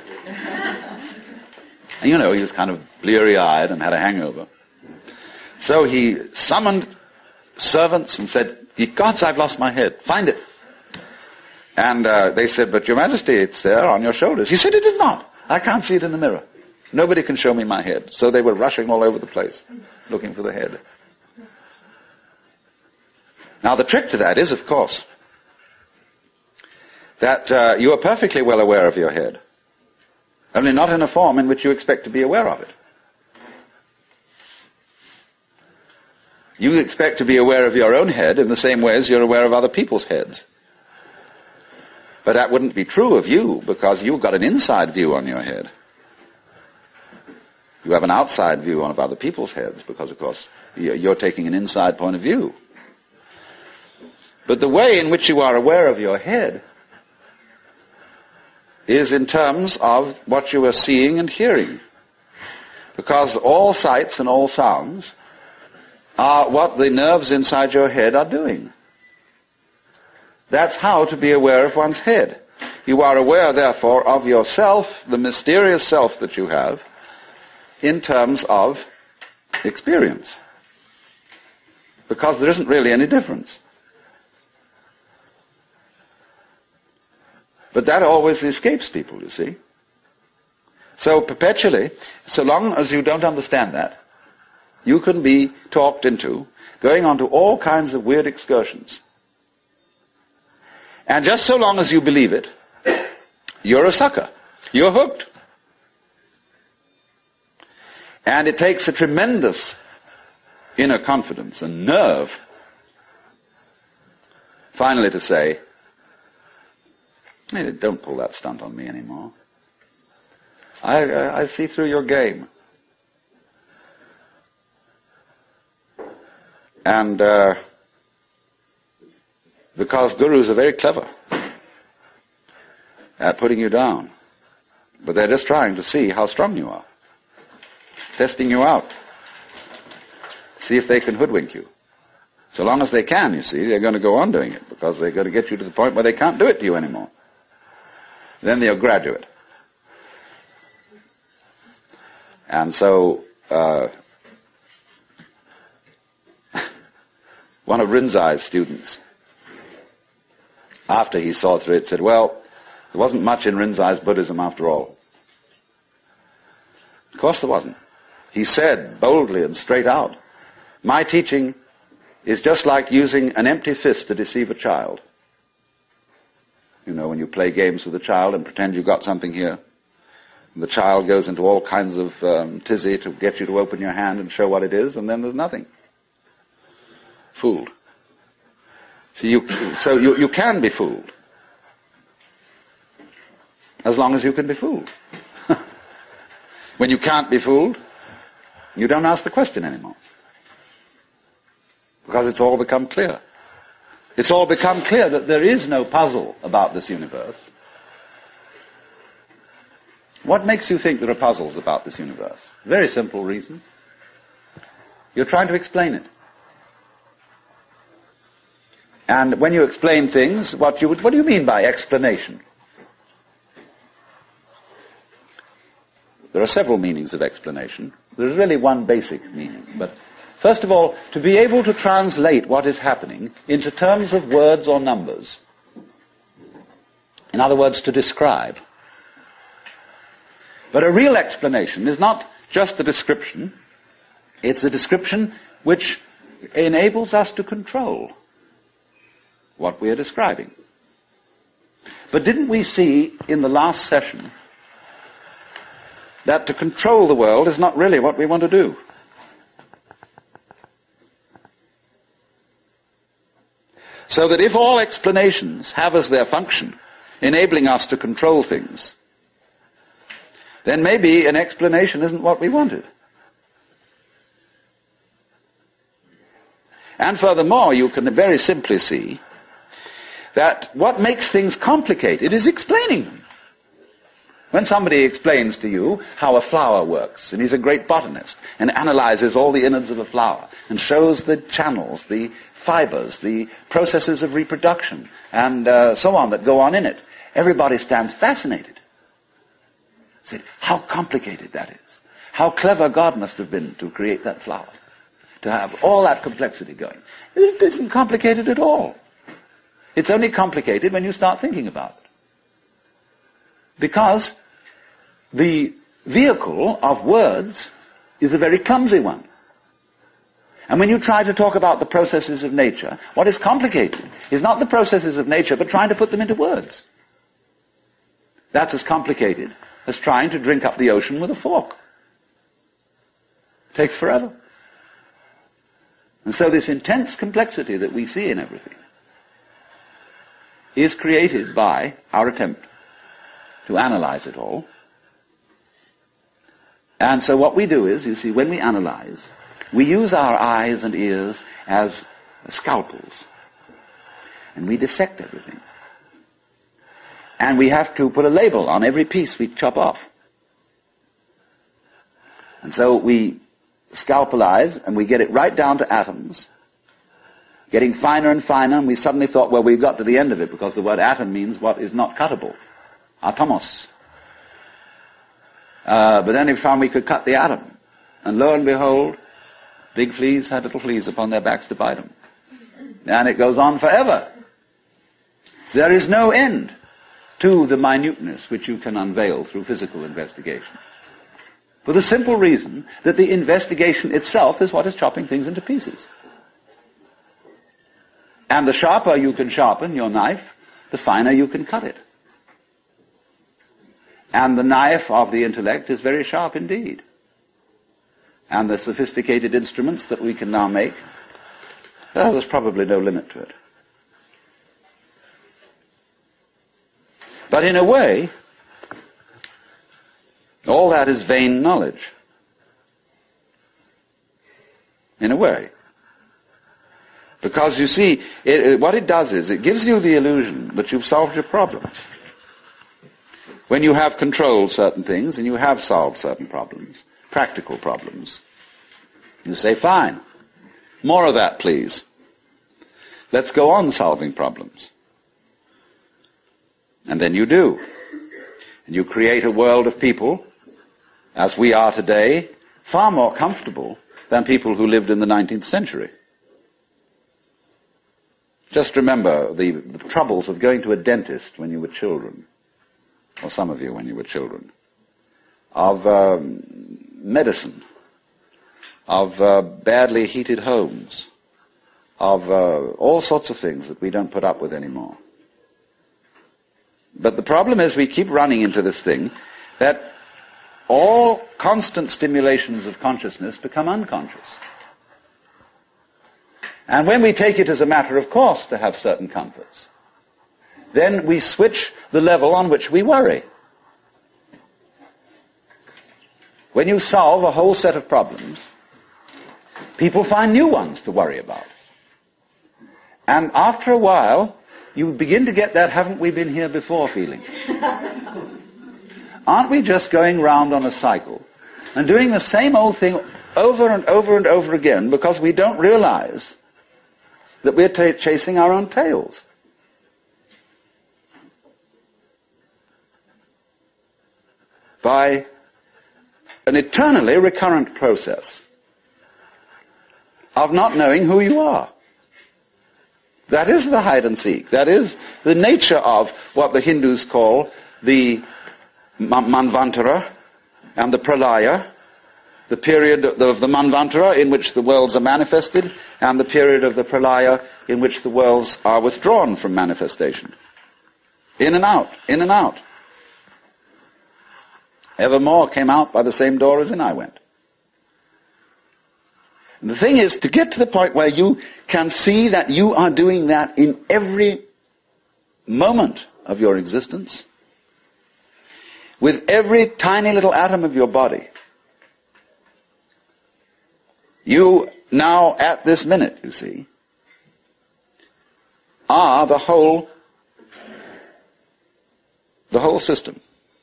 And he was kind of bleary-eyed and had a hangover. So he summoned servants and said, "Ye gods, I've lost my head. Find it." And they said, "But Your Majesty, it's there on your shoulders." He said, "It is not. I can't see it in the mirror. Nobody can show me my head." So they were rushing all over the place, looking for the head. Now the trick to that is, of course, that you are perfectly well aware of your head, only not in a form in which you expect to be aware of it. You expect to be aware of your own head in the same way as you're aware of other people's heads. But that wouldn't be true of you, because you've got an inside view on your head. You have an outside view of other people's heads, because, of course, you're taking an inside point of view. But the way in which you are aware of your head is in terms of what you are seeing and hearing. Because all sights and all sounds are what the nerves inside your head are doing. That's how to be aware of one's head. You are aware, therefore, of yourself, the mysterious self that you have, in terms of experience. Because there isn't really any difference. But that always escapes people, you see. So perpetually, so long as you don't understand that, you can be talked into going on to all kinds of weird excursions. And just so long as you believe it, you're a sucker. You're hooked. And it takes a tremendous inner confidence and nerve finally to say, hey, don't pull that stunt on me anymore. I see through your game. And because gurus are very clever at putting you down, but they're just trying to see how strong you are, testing you out, see if they can hoodwink you. So long as they can, you see, they're going to go on doing it, because they're going to get you to the point where they can't do it to you anymore. Then they'll graduate. And so, one of Rinzai's students, after he saw through it, said, well, there wasn't much in Rinzai's Buddhism after all. Of course there wasn't. He said boldly and straight out, my teaching is just like using an empty fist to deceive a child. You know, when you play games with a child and pretend you've got something here, and the child goes into all kinds of tizzy to get you to open your hand and show what it is, and then there's nothing. Fooled. So you can be fooled. As long as you can be fooled. When you can't be fooled, you don't ask the question anymore. Because it's all become clear. It's all become clear that there is no puzzle about this universe. What makes you think there are puzzles about this universe? Very simple reason. You're trying to explain it. And when you explain things, what do you mean by explanation? There are several meanings of explanation. There's really one basic meaning. But first of all, to be able to translate what is happening into terms of words or numbers. In other words, to describe. But a real explanation is not just a description. It's a description which enables us to control what we are describing. But didn't we see in the last session that to control the world is not really what we want to do? So that if all explanations have as their function enabling us to control things, then maybe an explanation isn't what we wanted. And furthermore, you can very simply see that what makes things complicated is explaining them. When somebody explains to you how a flower works, and he's a great botanist, and analyzes all the innards of a flower, and shows the channels, the fibers, the processes of reproduction, and so on that go on in it, everybody stands fascinated. Say, how complicated that is. How clever God must have been to create that flower, to have all that complexity going. It isn't complicated at all. It's only complicated when you start thinking about it. Because the vehicle of words is a very clumsy one. And when you try to talk about the processes of nature, what is complicated is not the processes of nature, but trying to put them into words. That's as complicated as trying to drink up the ocean with a fork. It takes forever. And so this intense complexity that we see in everything is created by our attempt to analyze it all. And so what we do is, you see, when we analyze, we use our eyes and ears as scalpels. And we dissect everything. And we have to put a label on every piece we chop off. And so we scalpelize, and we get it right down to atoms, getting finer and finer, and we suddenly thought, well, we've got to the end of it, because the word atom means what is not cuttable. Atomos. But then we found we could cut the atom. And lo and behold, big fleas had little fleas upon their backs to bite them. And it goes on forever. There is no end to the minuteness which you can unveil through physical investigation. For the simple reason that the investigation itself is what is chopping things into pieces. And the sharper you can sharpen your knife, the finer you can cut it. And the knife of the intellect is very sharp indeed. And the sophisticated instruments that we can now make, well, there's probably no limit to it. But in a way, all that is vain knowledge. In a way. Because you see, what it does is, it gives you the illusion that you've solved your problems. When you have controlled certain things, and you have solved certain problems, practical problems, you say, fine, more of that please. Let's go on solving problems. And then you do. And you create a world of people, as we are today, far more comfortable than people who lived in the 19th century. Just remember the troubles of going to a dentist when you were children, or some of you when you were children, of medicine, of badly heated homes, of all sorts of things that we don't put up with anymore. But the problem is we keep running into this thing that all constant stimulations of consciousness become unconscious. And when we take it as a matter of course to have certain comforts, then we switch the level on which we worry. When you solve a whole set of problems, people find new ones to worry about. And after a while, you begin to get that haven't we been here before feeling. Aren't we just going round on a cycle and doing the same old thing over and over and over again because we don't realize that we're chasing our own tails? By an eternally recurrent process of not knowing who you are. That is the hide and seek. That is the nature of what the Hindus call the Manvantara and the Pralaya, the period of the Manvantara in which the worlds are manifested, and the period of the Pralaya in which the worlds are withdrawn from manifestation. In and out, in and out. Evermore came out by the same door as in I went. And the thing is, to get to the point where you can see that you are doing that in every moment of your existence, with every tiny little atom of your body, you now, at this minute, you see, are the whole system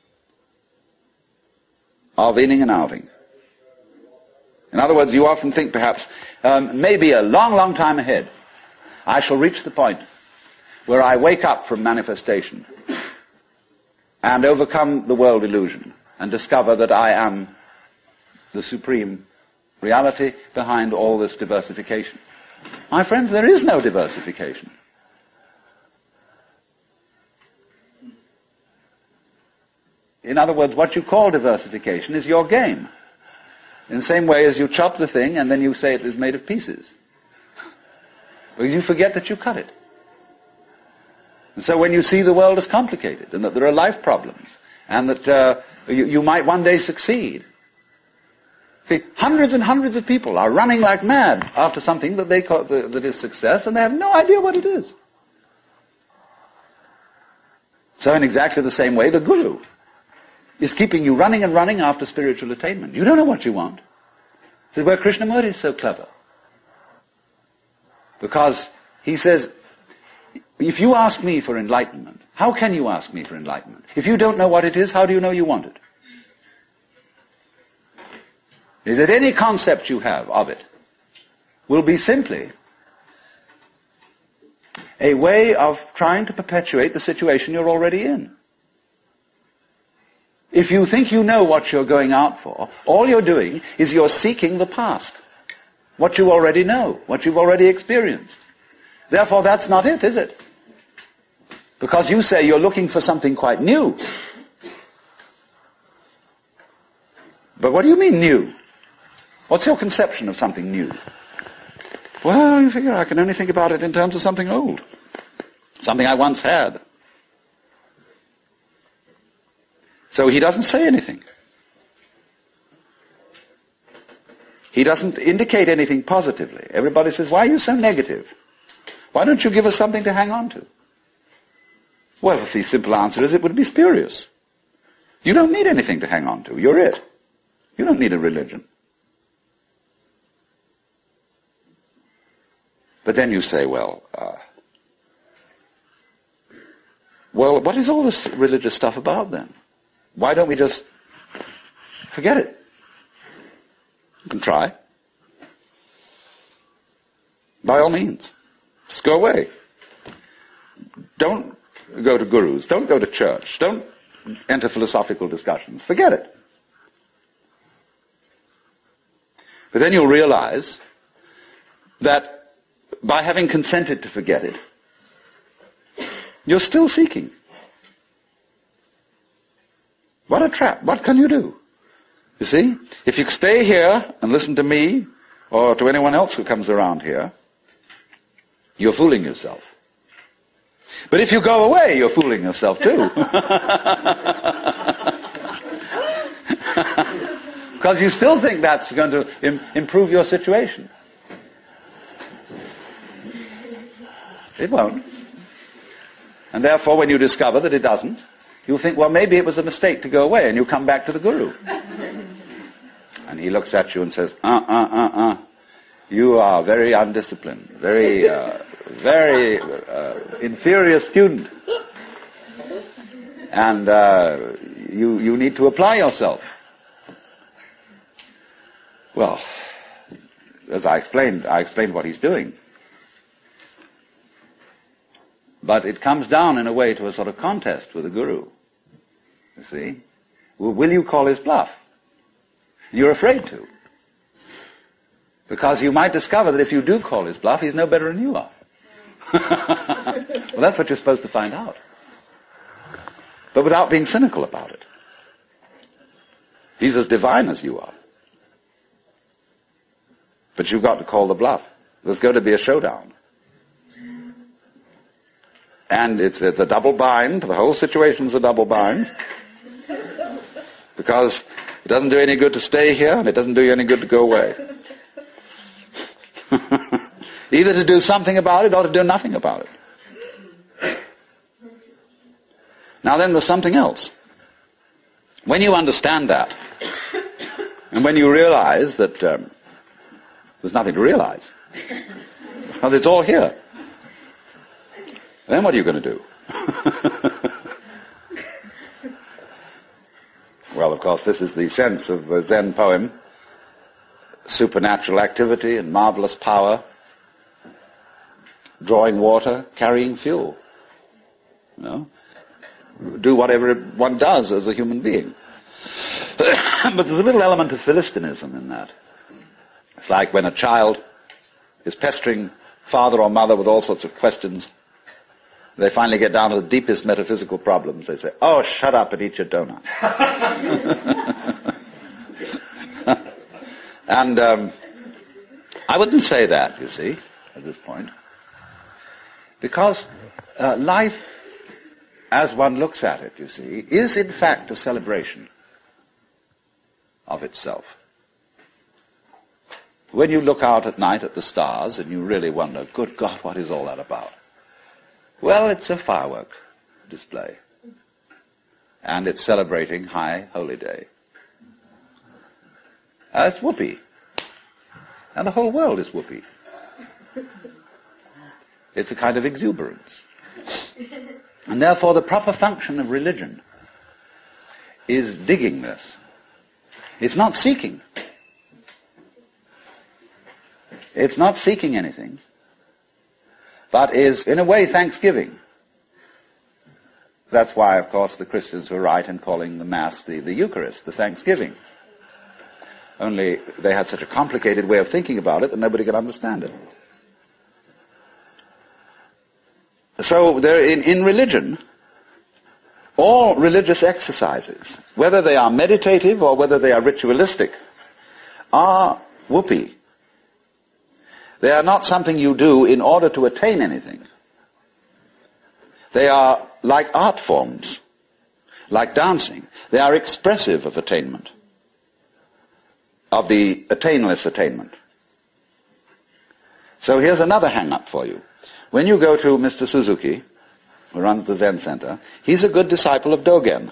of inning and outing. In other words, you often think perhaps, maybe a long, long time ahead, I shall reach the point where I wake up from manifestation and overcome the world illusion and discover that I am the supreme reality behind all this diversification. My friends, there is no diversification. In other words, what you call diversification is your game. In the same way as you chop the thing and then you say it is made of pieces. Because you forget that you cut it. And so when you see the world as complicated and that there are life problems and that you might one day succeed. See, hundreds and hundreds of people are running like mad after something that they call that is success, and they have no idea what it is. So in exactly the same way, the guru is keeping you running and running after spiritual attainment. You don't know what you want. This is where Krishnamurti is so clever. Because he says, if you ask me for enlightenment, how can you ask me for enlightenment? If you don't know what it is, how do you know you want it? Is that any concept you have of it will be simply a way of trying to perpetuate the situation you're already in. If you think you know what you're going out for, all you're doing is you're seeking the past. What you already know, what you've already experienced. Therefore, that's not it, is it? Because you say you're looking for something quite new. But what do you mean new? What's your conception of something new? Well, you figure I can only think about it in terms of something old. Something I once had. So he doesn't say anything. He doesn't indicate anything positively. Everybody says, why are you so negative? Why don't you give us something to hang on to? Well, the simple answer is it would be spurious. You don't need anything to hang on to. You're it. You don't need a religion. But then you say, well, what is all this religious stuff about then? Why don't we just forget it? You can try. By all means. Just go away. Don't go to gurus. Don't go to church. Don't enter philosophical discussions. Forget it. But then you'll realize that by having consented to forget it, you're still seeking. What a trap. What can you do? You see? If you stay here and listen to me or to anyone else who comes around here, you're fooling yourself. But if you go away, you're fooling yourself too. Because you still think that's going to improve your situation. It won't. And therefore, when you discover that it doesn't, you'll think, well, maybe it was a mistake to go away, and you come back to the guru. And he looks at you and says, you are very undisciplined, very inferior student. And you need to apply yourself. Well, as I explained what he's doing. But it comes down in a way to a sort of contest with the guru. You see? Will you call his bluff? You're afraid to. Because you might discover that if you do call his bluff, he's no better than you are. Well, that's what you're supposed to find out. But without being cynical about it. He's as divine as you are. But you've got to call the bluff. There's going to be a showdown. And it's a double bind. The whole situation's a double bind. Because it doesn't do any good to stay here, and it doesn't do you any good to go away. Either to do something about it or to do nothing about it. Now then, there's something else. When you understand that, and when you realize that there's nothing to realize, because it's all here, then what are you going to do? Well, of course, this is the sense of the Zen poem. Supernatural activity and marvelous power. Drawing water, carrying fuel. You know? Do whatever one does as a human being. But there's a little element of Philistinism in that. It's like when a child is pestering father or mother with all sorts of questions. They finally get down to the deepest metaphysical problems. They say, oh, shut up and eat your donut. And I wouldn't say that, you see, at this point. Because life, as one looks at it, you see, is in fact a celebration of itself. When you look out at night at the stars and you really wonder, good God, what is all that about? Well, it's a firework display. And it's celebrating High Holy Day. It's whoopee. And the whole world is whoopee. It's a kind of exuberance. And therefore the proper function of religion is digging this. It's not seeking. It's not seeking anything, but is, in a way, thanksgiving. That's why, of course, the Christians were right in calling the Mass the Eucharist, the thanksgiving. Only they had such a complicated way of thinking about it that nobody could understand it. So in religion, all religious exercises, whether they are meditative or whether they are ritualistic, are whoopee. They are not something you do in order to attain anything. They are like art forms, like dancing. They are expressive of attainment, of the attainless attainment. So here's another hang-up for you. When you go to Mr. Suzuki, who runs the Zen Center, he's a good disciple of Dogen,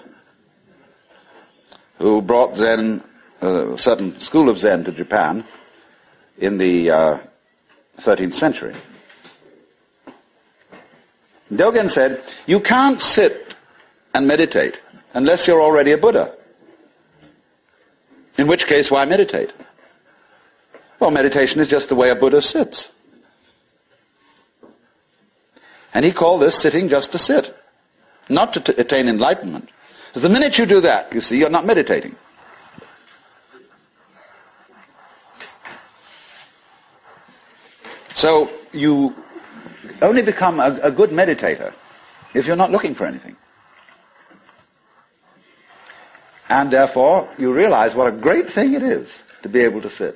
who brought Zen, a certain school of Zen to Japan in the 13th century. Dogen said, you can't sit and meditate unless you're already a Buddha. In which case, why meditate? Well, meditation is just the way a Buddha sits. And he called this sitting just to sit, not to attain enlightenment. Because the minute you do that, you see, you're not meditating. So you only become a good meditator if you're not looking for anything. And therefore, you realize what a great thing it is to be able to sit.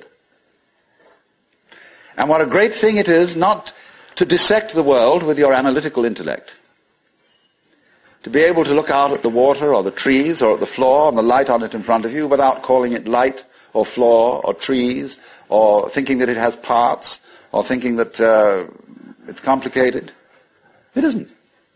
And what a great thing it is not to dissect the world with your analytical intellect. To be able to look out at the water or the trees or at the floor and the light on it in front of you without calling it light or floor or trees or thinking that it has parts or thinking that it's complicated. It isn't.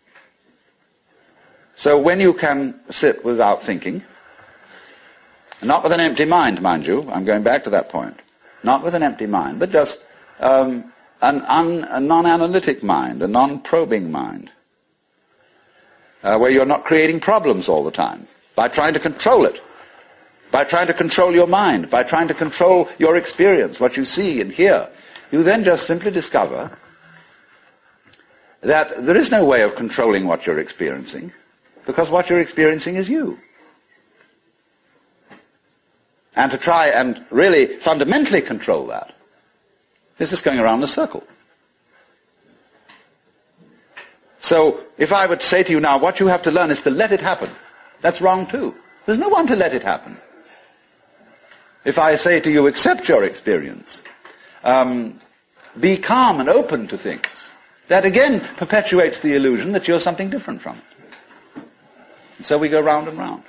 So when you can sit without thinking, not with an empty mind, mind you, I'm going back to that point, not with an empty mind, but just a non-analytic mind, a non-probing mind, where you're not creating problems all the time by trying to control it, by trying to control your mind, by trying to control your experience, what you see and hear. You then just simply discover that there is no way of controlling what you're experiencing, because what you're experiencing is you. And to try and really fundamentally control that is just going around in a circle. So, if I would say to you now, what you have to learn is to let it happen, that's wrong too. There's no one to let it happen. If I say to you, accept your experience, be calm and open to things, that again perpetuates the illusion that you're something different from it. And so we go round and round.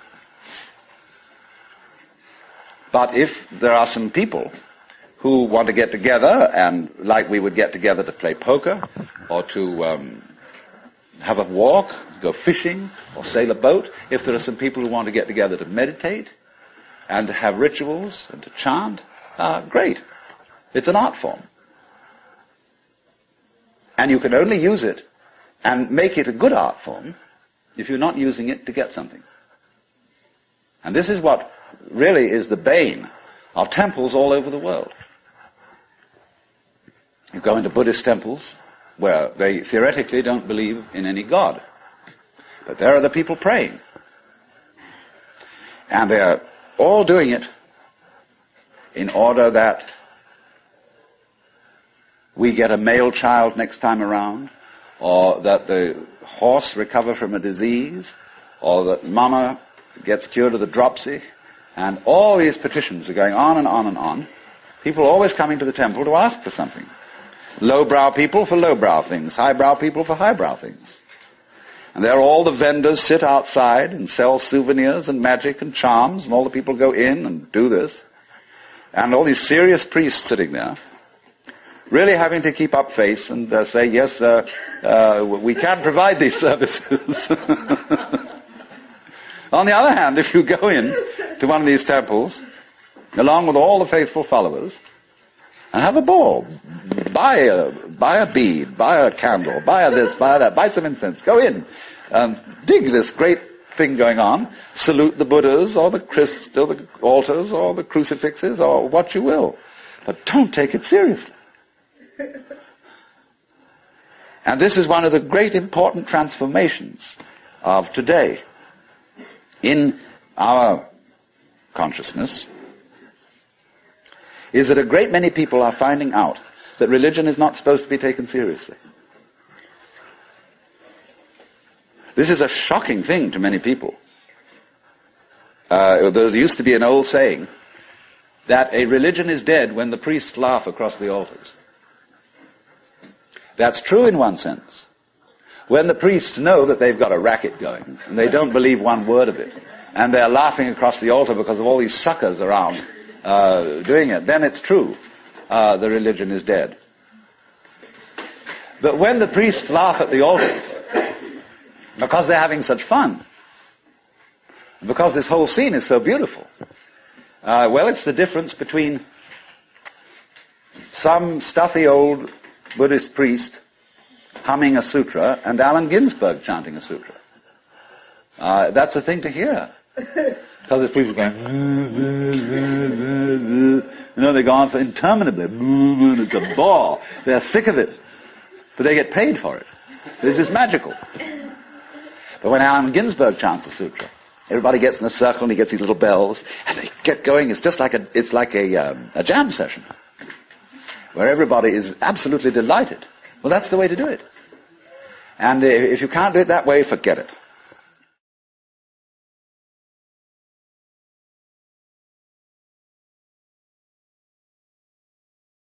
But if there are some people who want to get together, and like we would get together to play poker, or to have a walk, go fishing, or sail a boat, if there are some people who want to get together to meditate, and to have rituals, and to chant, great. It's an art form. And you can only use it and make it a good art form if you're not using it to get something. And this is what really is the bane of temples all over the world. You go into Buddhist temples where they theoretically don't believe in any God. But there are the people praying. And they're all doing it in order that we get a male child next time around, or that the horse recover from a disease, or that mama gets cured of the dropsy. And all these petitions are going on and on and on. People are always coming to the temple to ask for something. Lowbrow people for lowbrow things, highbrow people for highbrow things. And there all the vendors sit outside and sell souvenirs and magic and charms, and all the people go in and do this. And all these serious priests sitting there, really having to keep up face and say, yes, we can provide these services. On the other hand, if you go in to one of these temples, along with all the faithful followers, and have a ball, buy a bead, buy a candle, buy a this, buy that, buy some incense, go in, and dig this great thing going on, salute the Buddhas, or the altars, or the crucifixes, or what you will. But don't take it seriously. And this is one of the great important transformations of today in our consciousness, is that a great many people are finding out that religion is not supposed to be taken seriously. This is a shocking thing to many people. There used to be an old saying that a religion is dead when the priests laugh across the altars. That's true in one sense. when the priests know that they've got a racket going, and they don't believe one word of it, and they're laughing across the altar because of all these suckers around doing it, then it's true. The religion is dead. But when the priests laugh at the altars, because they're having such fun, because this whole scene is so beautiful, well, it's the difference between some stuffy old Buddhist priest humming a sutra and Allen Ginsberg chanting a sutra. That's a thing to hear. Because it's people going, they go on for interminably. It's a bore. They're sick of it. But they get paid for it. This is magical. But when Allen Ginsberg chants a sutra, everybody gets in a circle and he gets these little bells, and they get going. It's just like a jam session, where everybody is absolutely delighted. Well, that's the way to do it. And if you can't do it that way, forget it.